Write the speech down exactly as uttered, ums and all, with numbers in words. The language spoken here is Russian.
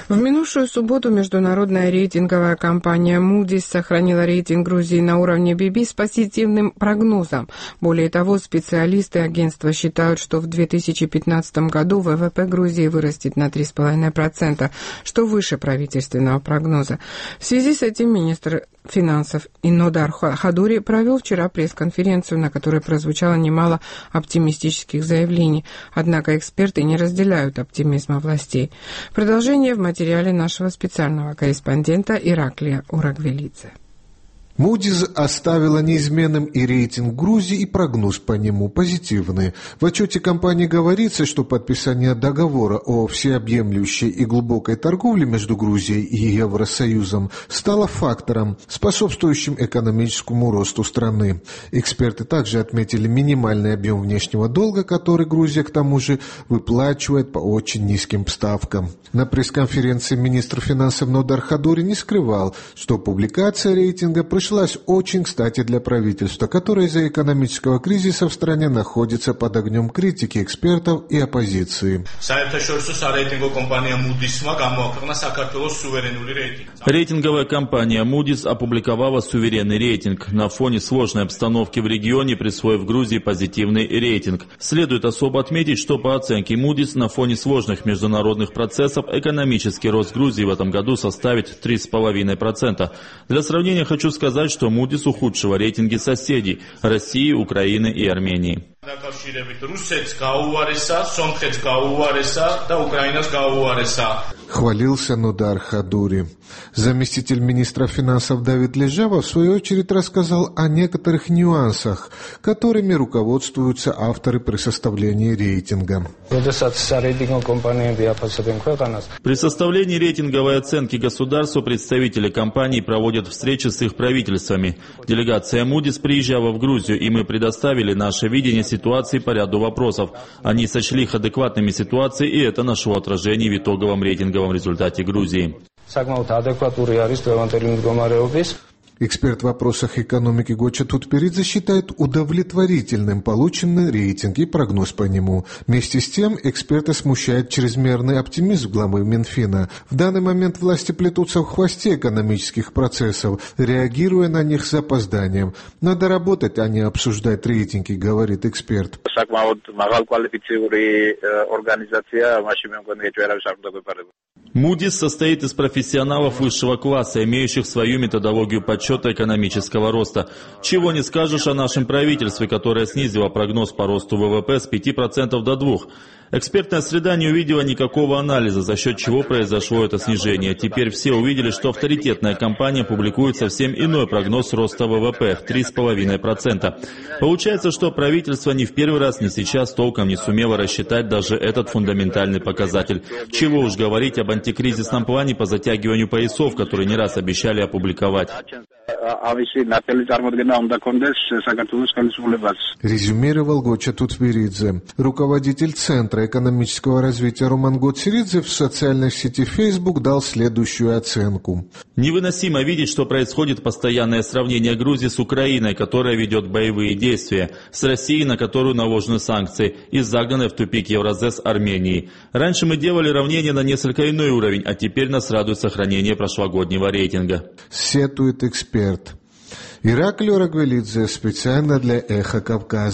В минувшую субботу международная рейтинговая компания Moody's сохранила рейтинг Грузии на уровне би би с позитивным прогнозом. Более того, специалисты агентства считают, что в две тысячи пятнадцатом году вэ вэ пэ Грузии вырастет на три целых пять десятых процента, что выше правительственного прогноза. В связи с этим министр финансов Нодар Хадури провел вчера пресс-конференцию, на которой прозвучало немало оптимистических заявлений. Однако эксперты не разделяют оптимизма властей. Продолжение в материале нашего специального корреспондента Ираклия Урагвелидзе. Moody's оставила неизменным и рейтинг Грузии, и прогноз по нему позитивный. В отчете компании говорится, что подписание договора о всеобъемлющей и глубокой торговле между Грузией и Евросоюзом стало фактором, способствующим экономическому росту страны. Эксперты также отметили минимальный объем внешнего долга, который Грузия к тому же выплачивает по очень низким ставкам. На пресс-конференции министр финансов Нодар Хадури не скрывал, что публикация рейтинга пришлась очень кстати для правительства, которое из-за экономического кризиса в стране находится под огнем критики экспертов и оппозиции. Рейтинговая компания Moody's опубликовала суверенный рейтинг. На фоне сложной обстановки в регионе, присвоив Грузии позитивный рейтинг. Следует особо отметить, что по оценке Moody's на фоне сложных международных процессов экономический рост Грузии в этом году составит три целых пять десятых процента. Для сравнения хочу сказать, что Moody's ухудшила рейтинги соседей – России, Украины и Армении. Хвалился Нодар Хадури. Заместитель министра финансов Давид Лежава в свою очередь рассказал о некоторых нюансах, которыми руководствуются авторы при составлении рейтинга. При составлении рейтинговой оценки государству представители компаний проводят встречи с их правительствами. Делегация Moody's приезжала в Грузию, и мы предоставили наше видение ситуации по ряду вопросов. Они сочли их адекватными ситуацией, и это нашло отражение в итоговом рейтинговом результате Грузии. Эксперт в вопросах экономики Гоча Тутберидзе считает удовлетворительным полученный рейтинг и прогноз по нему. Вместе с тем, эксперта смущает чрезмерный оптимизм главы Минфина. В данный момент власти плетутся в хвосте экономических процессов, реагируя на них с запозданием. Надо работать, а не обсуждать рейтинги, говорит эксперт. Moody's состоит из профессионалов высшего класса, имеющих свою методологию подсчета экономического роста. Чего не скажешь о нашем правительстве, которое снизило прогноз по росту вэ вэ пэ с пяти процентов до двух процентов. Экспертная среда не увидела никакого анализа, за счет чего произошло это снижение. Теперь все увидели, что авторитетная компания публикует совсем иной прогноз роста вэ вэ пэ – три целых пять десятых процента. Получается, что правительство ни в первый раз, ни сейчас толком не сумело рассчитать даже этот фундаментальный показатель. Чего уж говорить об антикризисном плане по затягиванию поясов, который не раз обещали опубликовать. Резюмировал Гоча Тутберидзе. Руководитель Центра экономического развития Роман Гоцеридзе в социальной сети Facebook дал следующую оценку. Невыносимо видеть, что происходит постоянное сравнение Грузии с Украиной, которая ведет боевые действия, с Россией, на которую наложены санкции, и загнанной в тупик Евразес Армении. Раньше мы делали равнение на несколько иной уровень, а теперь нас радует сохранение прошлогоднего рейтинга. Сетует эксперт. Ираклий Урагвелидзе специально для Эхо Кавказа.